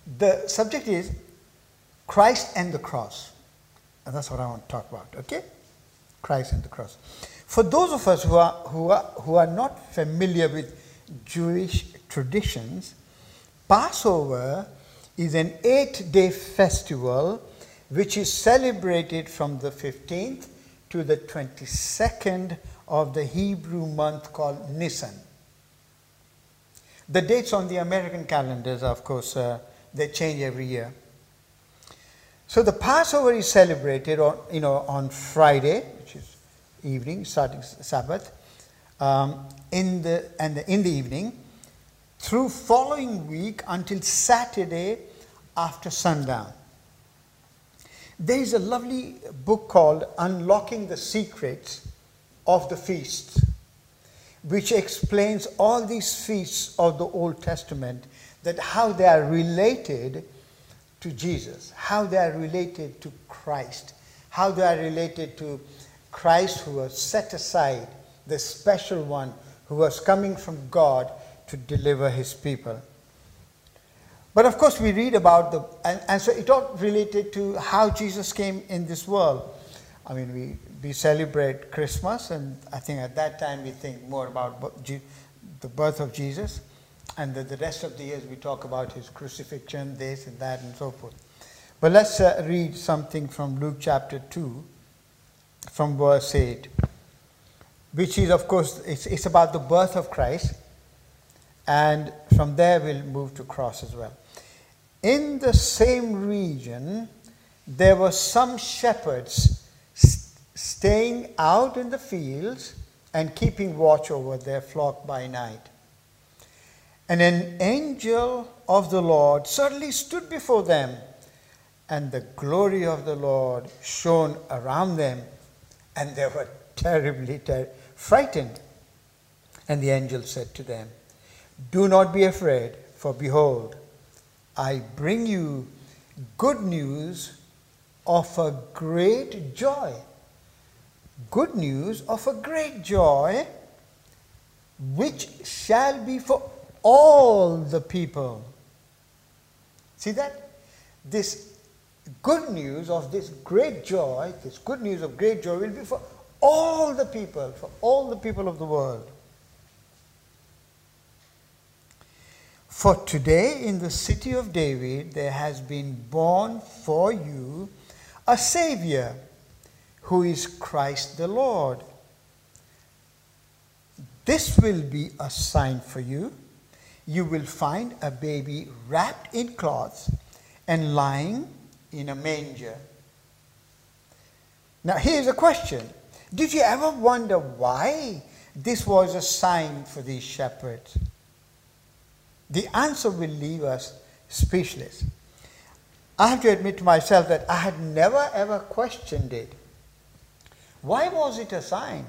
The subject is Christ and the cross. And that's what I want to talk about, okay? Christ and the cross. For those of us who are not familiar with Jewish traditions, Passover is an 8-day festival which is celebrated from the 15th to the 22nd of the Hebrew month called Nisan. The dates on the American calendars, of course, they change every year. So the Passover is celebrated on Friday, which is evening, starting Sabbath, in the evening, through following week until Saturday after sundown. There is a lovely book called Unlocking the Secrets of the Feasts, which explains all these feasts of the Old Testament, that how they are related to Jesus, how they are related to Christ, how they are related to Christ who was set aside, the special one who was coming from God to deliver his people. But of course we read about and so it all related to how Jesus came in this world. I mean, we celebrate Christmas, and I think at that time we think more about the birth of Jesus, and the rest of the years we talk about his crucifixion, this and that and so forth. But let's read something from Luke chapter 2, from verse 8, which is, of course, it's about the birth of Christ, and from there we'll move to cross as well. In the same region, there were some shepherds staying out in the fields and keeping watch over their flock by night. And an angel of the Lord suddenly stood before them, and the glory of the Lord shone around them, and they were terribly frightened. And the angel said to them, "Do not be afraid, for behold, I bring you good news of a great joy." Good news of a great joy, which shall be for all the people. See that? This good news of this great joy, this good news of great joy will be for all the people of the world. For today in the city of David there has been born for you a Savior, who is Christ the Lord. This will be a sign for you. You will find a baby wrapped in cloths and lying in a manger. Now here's a question. Did you ever wonder why this was a sign for these shepherds? The answer will leave us speechless. I have to admit to myself that I had never ever questioned it. Why was it a sign?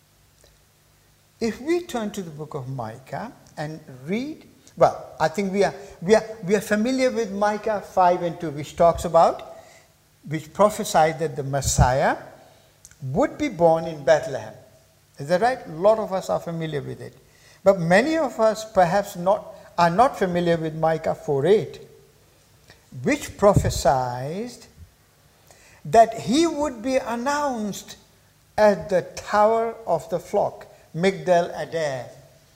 If we turn to the book of Micah and read, well, I think we are familiar with Micah 5:2, which talks about, which prophesied that the Messiah would be born in Bethlehem. Is that right? A lot of us are familiar with it. But many of us perhaps are not familiar with Micah 4:8, which prophesied that he would be announced at the tower of the flock, Migdal Eder.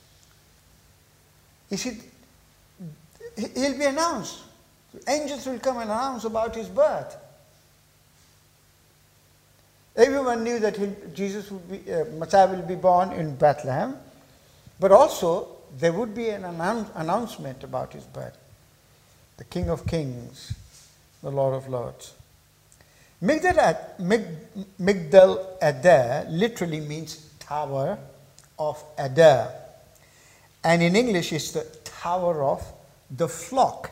You see, he'll be announced. Angels will come and announce about his birth. Everyone knew that Messiah will be born in Bethlehem, but also there would be an announcement about his birth. The King of Kings, the Lord of Lords. Migdal Eder literally means Tower of Eder. And in English it's the Tower of the Flock.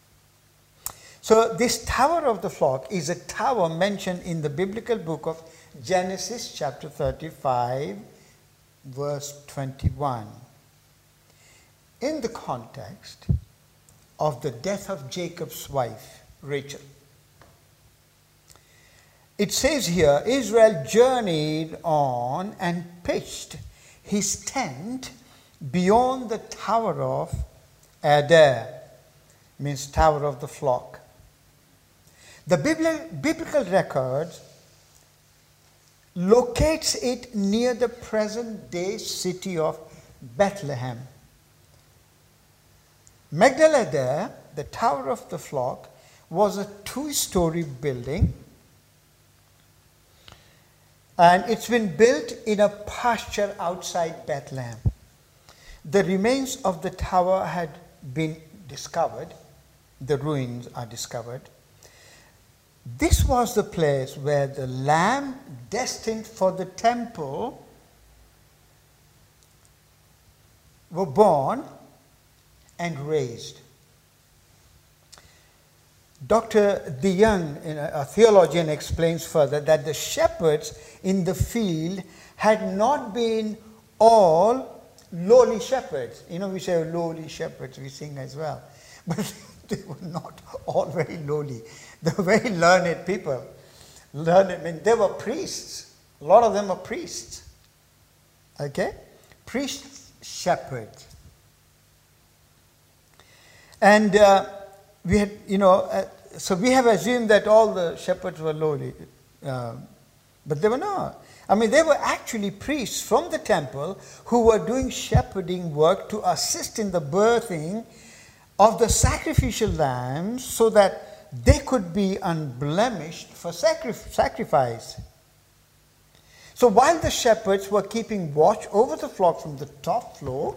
So this Tower of the Flock is a tower mentioned in the biblical book of Genesis chapter 35, verse 21. In the context of the death of Jacob's wife, Rachel. It says here, Israel journeyed on and pitched his tent beyond the Tower of Eder. means tower of the flock. The biblical record locates it near the present-day city of Bethlehem. Magdala there, the tower of the flock, was a 2-story building, and it's been built in a pasture outside Bethlehem. The remains of the tower had been discovered. The ruins are discovered. This was the place where the lamb destined for the temple were born and raised. Dr. DeYoung, a theologian, explains further that the shepherds in the field had not been all lowly shepherds. You know, we say lowly shepherds, we sing as well. But they were not all very lowly. They were very learned people. They were priests. A lot of them were priests. Okay? Priest shepherds. And we had, so we have assumed that all the shepherds were lowly. But they were not. They were actually priests from the temple who were doing shepherding work to assist in the birthing of the sacrificial lambs so that they could be unblemished for sacrifice. So while the shepherds were keeping watch over the flock from the top floor,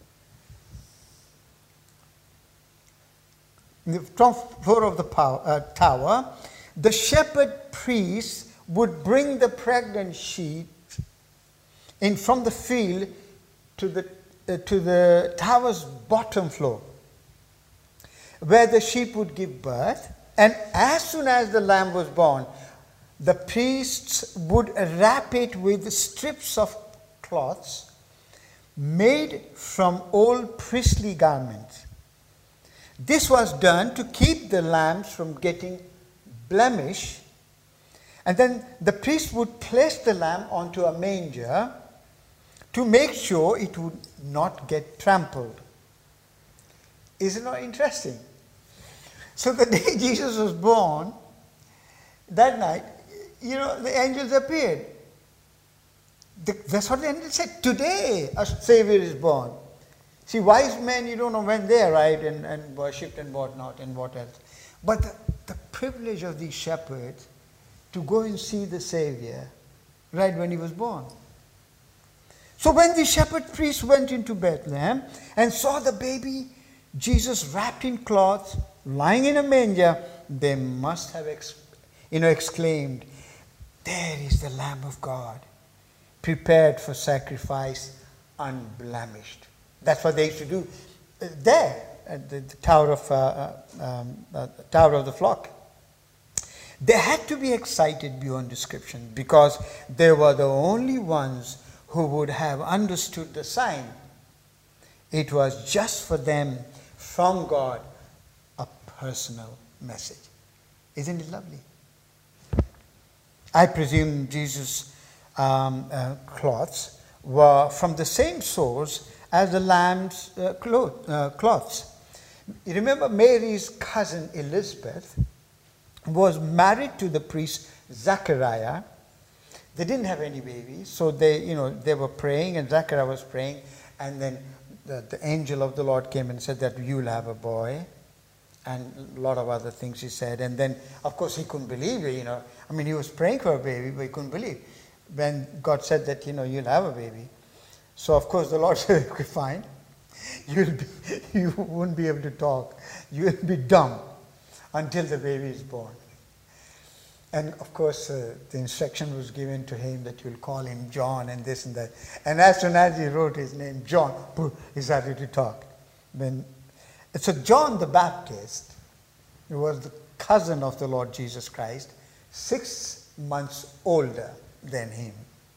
the top floor of the tower, the shepherd priests would bring the pregnant sheep in from the field to the tower's bottom floor, where the sheep would give birth. And as soon as the lamb was born, the priests would wrap it with strips of cloths made from old priestly garments. This was done to keep the lambs from getting blemish. And then the priest would place the lamb onto a manger to make sure it would not get trampled. Isn't that interesting? So the day Jesus was born, that night, the angels appeared. That's what the angel said. Today a Savior is born. See, wise men, you don't know when they arrived and worshipped and whatnot and what else. But the privilege of these shepherds to go and see the Savior right when he was born. So when the shepherd priests went into Bethlehem and saw the baby Jesus wrapped in cloths, lying in a manger, they must have exclaimed, "There is the Lamb of God, prepared for sacrifice, unblemished." That's what they used to do there at the tower of the flock. They had to be excited beyond description because they were the only ones who would have understood the sign. It was just for them, from God, a personal message. Isn't it lovely? I presume Jesus' cloths were from the same source as the lamb's cloths. You remember Mary's cousin Elizabeth was married to the priest Zachariah. They didn't have any babies, so they were praying, and Zachariah was praying, and then the angel of the Lord came and said that you'll have a boy, and a lot of other things he said. And then, of course, he couldn't believe it. He was praying for a baby, but he couldn't believe when God said that you'll have a baby. So of course the Lord said, "Okay, fine. You won't be able to talk. You'll be dumb until the baby is born." And of course, the instruction was given to him that you'll call him John and this and that. And as soon as he wrote his name, John, he started to talk. So John the Baptist, who was the cousin of the Lord Jesus Christ, 6 months older than him.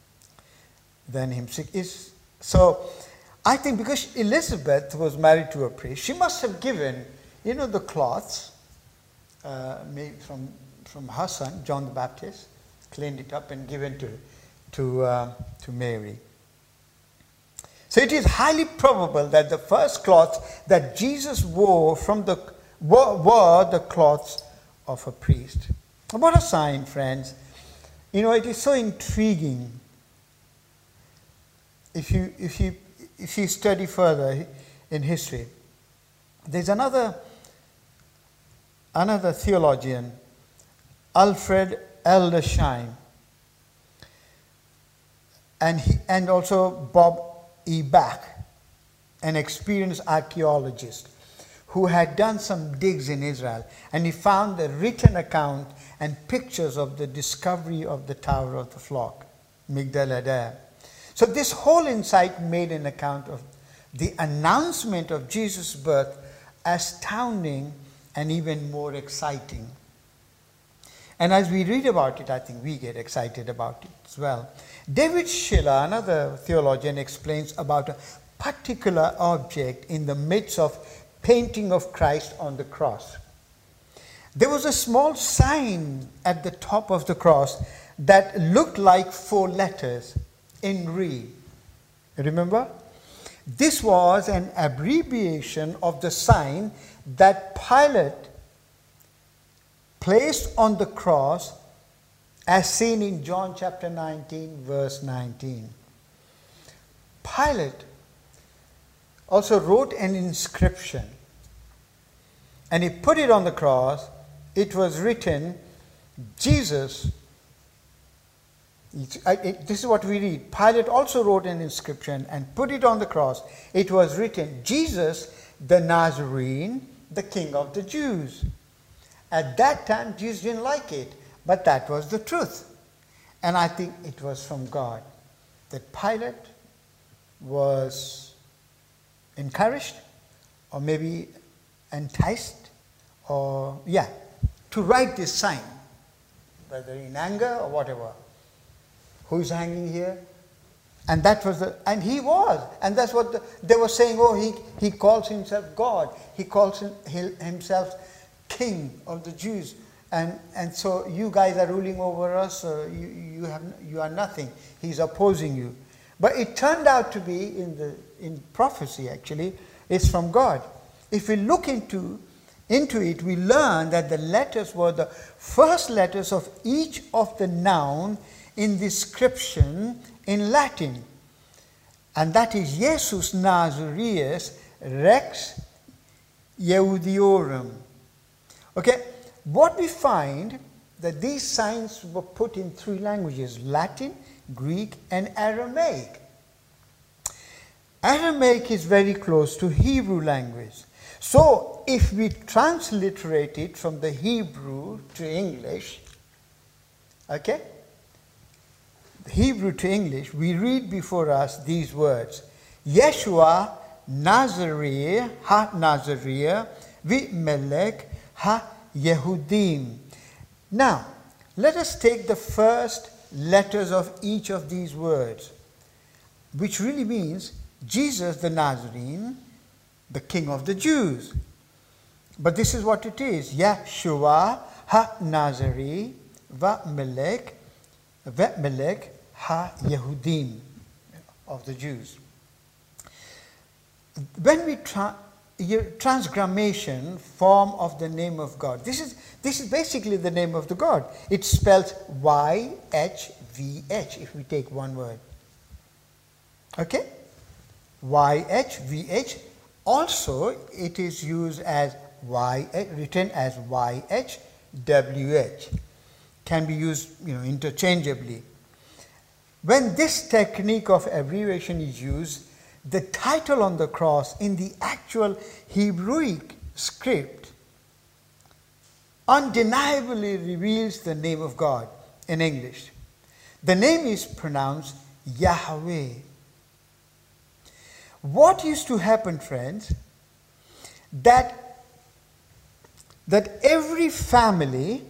So I think because Elizabeth was married to a priest, she must have given, the cloths made from her son, John the Baptist, cleaned it up and given to Mary. So it is highly probable that the first cloth that Jesus wore from the were the clothes of a priest. What a sign, friends. You know, it is so intriguing. If you study further in history, there's another theologian, Alfred Eldersheim, and also Bob E. Back, an experienced archaeologist who had done some digs in Israel, and he found a written account and pictures of the discovery of the Tower of the Flock, Migdal Eder. So this whole insight made an account of the announcement of Jesus' birth astounding and even more exciting. And as we read about it, I think we get excited about it as well. David Schiller, another theologian, explains about a particular object in the midst of painting of Christ on the cross. There was a small sign at the top of the cross that looked like 4 letters in Re. Remember? This was an abbreviation of the sign that Pilate placed on the cross as seen in John chapter 19, verse 19. Pilate also wrote an inscription and he put it on the cross. It was written, Jesus. This is what we read. Pilate also wrote an inscription and put it on the cross. It was written, Jesus the Nazarene, the King of the Jews. At that time, Jews didn't like it, but that was the truth. And I think it was from God that Pilate was encouraged or maybe enticed to write this sign, whether in anger or whatever. Who's hanging here? And that was and he was. And that's what they were saying, he calls himself God. He calls himself King of the Jews. And so you guys are ruling over us, you are nothing. He's opposing you. But it turned out to be, in prophecy actually, it's from God. If we look into it, we learn that the letters were the first letters of each of the noun in the inscription in Latin. And that is Jesus Nazareus Rex Yehudiorum. Okay, what we find that these signs were put in 3 languages, Latin, Greek, and Aramaic. Aramaic is very close to Hebrew language. So if we transliterate it from the Hebrew to English, okay, Hebrew to English, we read before us these words, Yeshua Nazareh ha-Nazareh vi-melech ha-Yehudim. Now, let us take the first letters of each of these words, which really means Jesus the Nazarene, the King of the Jews. But this is what it is. Yeshua ha-Nazareh va-melech ha-Yehudim, of the Jews. When we transgrammation form of the name of God, this is basically the name of the God. It's spelled YHVH if we take one word. Okay? YHVH. Also, it is used as written as YHWH. Can be used, interchangeably. When this technique of abbreviation is used, the title on the cross in the actual Hebrewic script undeniably reveals the name of God in English. The name is pronounced Yahweh. What used to happen, friends, that every family,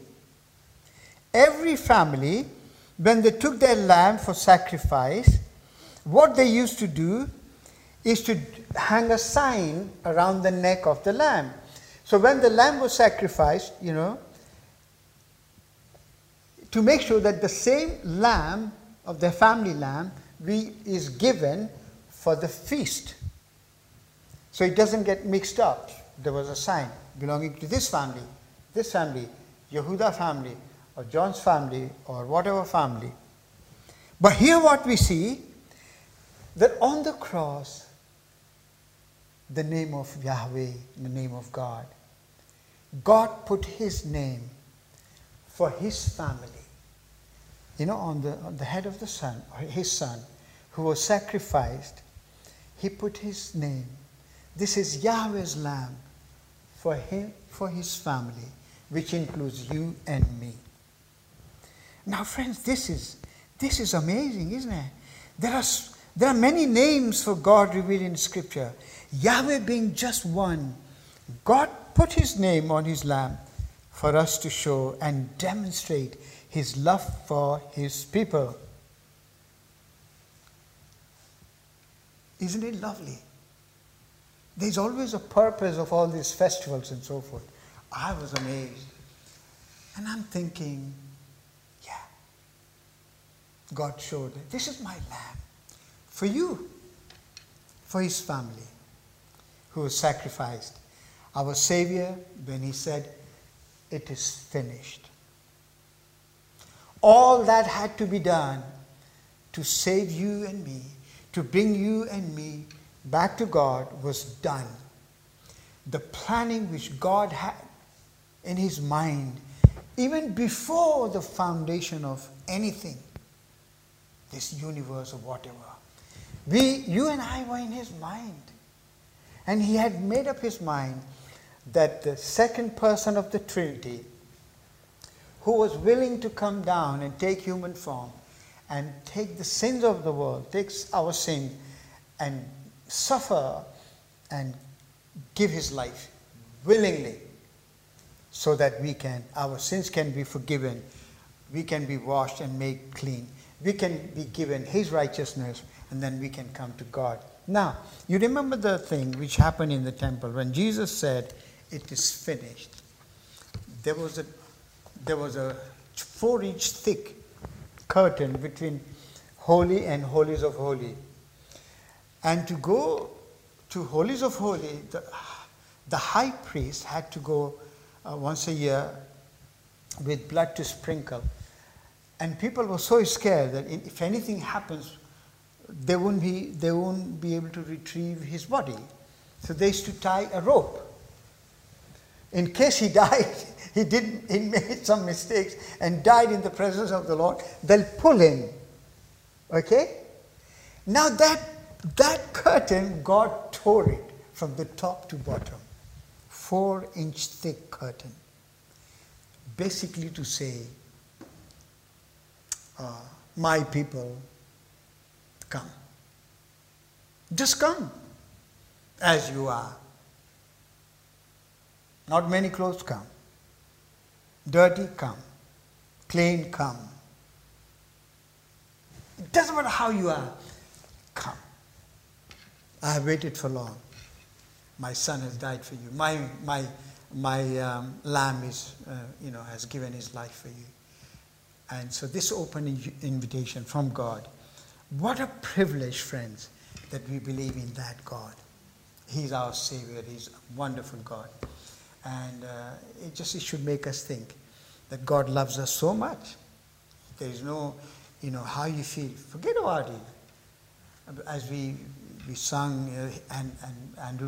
when they took their lamb for sacrifice, what they used to do is to hang a sign around the neck of the lamb. So when the lamb was sacrificed, to make sure that the same lamb of the family lamb is given for the feast. So it doesn't get mixed up. There was a sign. belonging to this family, Yehuda family, or John's family, or whatever family. But here what we see, that on the cross, the name of Yahweh, the name of God, God put his name for his family. You know, on the head of the son, or his son, who was sacrificed, he put his name. This is Yahweh's lamb for him, for his family, which includes you and me. Now, friends, this is amazing, isn't it? There are many names for God revealed in Scripture. Yahweh being just one. God put his name on his lamb for us to show and demonstrate his love for his people. Isn't it lovely? There's always a purpose of all these festivals and so forth. I was amazed. And I'm thinking, yeah, God showed it. This is my lamb for you, for his family, who was sacrificed. Our Savior, when he said, it is finished. All that had to be done to save you and me, to bring you and me back to God, was done. The planning which God had in his mind, even before the foundation of anything, this universe or whatever, you and I were in his mind. And he had made up his mind that the second person of the Trinity, who was willing to come down and take human form and take the sins of the world, takes our sin and suffer and give his life willingly, so that our sins can be forgiven, we can be washed and made clean, we can be given his righteousness, and then we can come to God. Now, you remember the thing which happened in the temple when Jesus said, it is finished. There was a 4-inch thick curtain between Holy and Holies of Holy. And to go to Holies of Holy, the high priest had to go once a year with blood to sprinkle. And people were so scared that if anything happens, they won't be able to retrieve his body. So they used to tie a rope. In case he died, he made some mistakes and died in the presence of the Lord, they'll pull him. Okay? Now that curtain, God tore it from the top to bottom. 4-inch thick curtain. Basically to say, my people, come. Just come as you are. Not many clothes, come. Dirty, come. Clean, come. It doesn't matter how you are, come. I have waited for long. My son has died for you. My lamb is, has given his life for you. And so this open invitation from God. What a privilege, friends, that we believe in that God. He's our Savior. He's a wonderful God. And it should make us think that God loves us so much. There is no, how you feel. Forget about it. As we sung, and Andrew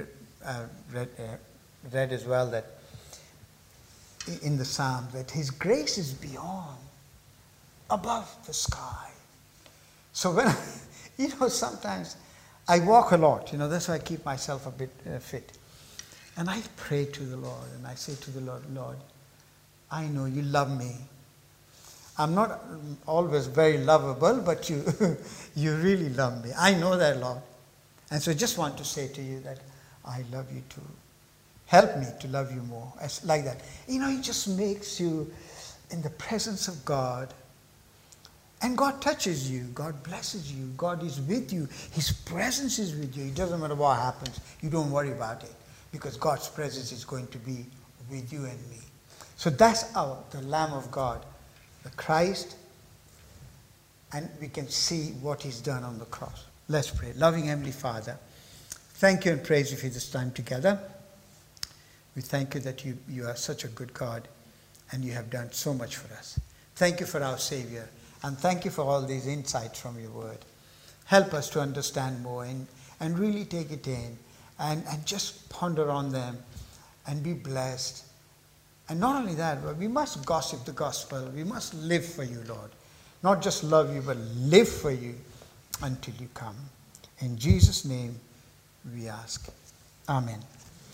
read as well, that in the Psalm, that his grace is beyond, above the sky. So when, sometimes I walk a lot, that's why I keep myself a bit fit. And I pray to the Lord, and I say to the Lord, Lord, I know you love me. I'm not always very lovable, but you really love me. I know that, Lord. And so I just want to say to you that I love you too. Help me to love you more. Like that. It just makes you in the presence of God. And God touches you. God blesses you. God is with you. His presence is with you. It doesn't matter what happens. You don't worry about it. Because God's presence is going to be with you and me. So that's the Lamb of God, the Christ, and we can see what he's done on the cross. Let's pray. Loving Heavenly Father, thank you and praise you for this time together. We thank you that you are such a good God and you have done so much for us. Thank you for our Savior, and thank you for all these insights from your word. Help us to understand more and really take it in and just ponder on them and be blessed. And not only that, but we must gossip the gospel. We must live for you, Lord. Not just love you, but live for you until you come. In Jesus' name we ask. Amen.